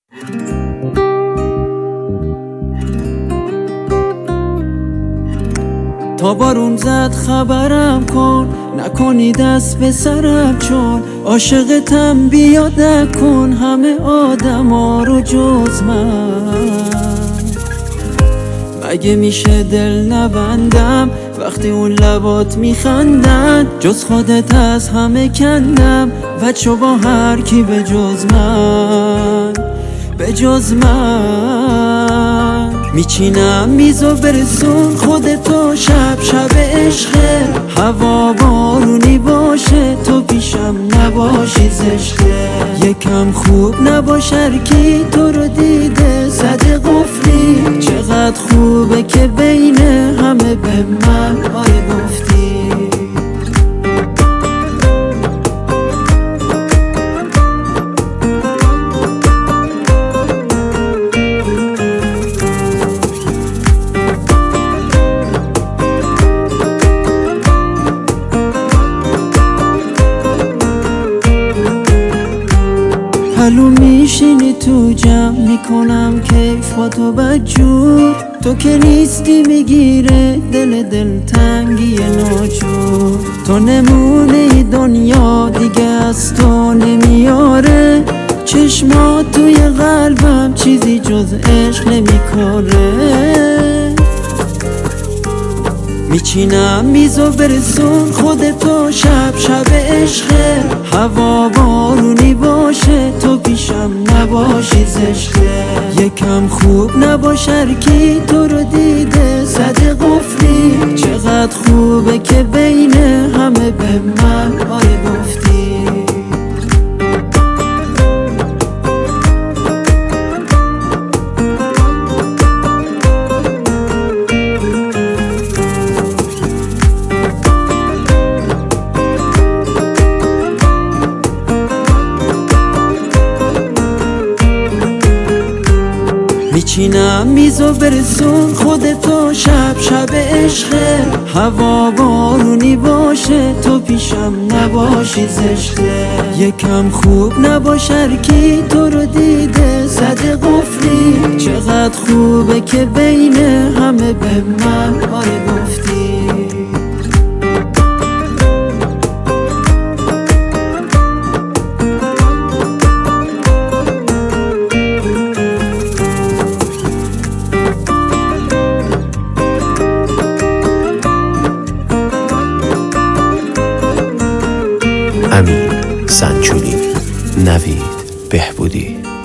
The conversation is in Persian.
تا بارون زد خبرم کن، نکنی دست به سرم، چون عاشقتم بیاد نکن همه آدما رو جز من. مگه میشه دل نبندم وقتی اون لبات میخندن؟ جز خودت از همه کندم بچه با هر کی به جز من، به جز من. میچینم میزو برسون خودتو، شب شب عشقه، هوا بارونی باشه تو پیشم نباشی زشته. یکم خوب نباشه کی تو رو دیده زده قفلی، چقدر خوبه که بین همه به من آره گفتی. حلو میشینی تو جمع میکنم کیف با تو بدجور، تو که نیستی میگیره دل تنگی ناجور. تو نمونه ای دنیا دیگه از تو نمیاره، چشمات توی قلبم چیزی جز عشق نمیکاره. میچینم میزو برسون خودتو، شب شب عشقه، هوا بارونی باشه تو پیشم نباشی زشته. یکم خوب نباشه کی تو رو دیده زده قفلی، چقدر خوبه که بین همه به من آره گفتی. میچینم میزو برسون خودتو، شب شب عشقه، هوا بارونی باشه تو پیشم نباشی زشته. یکم خوب نباشه کی تو رو دیده زده قفلی، چقدر خوبه که بین همه به من آره گفتی. امین سنچونی، نوید بهبودی.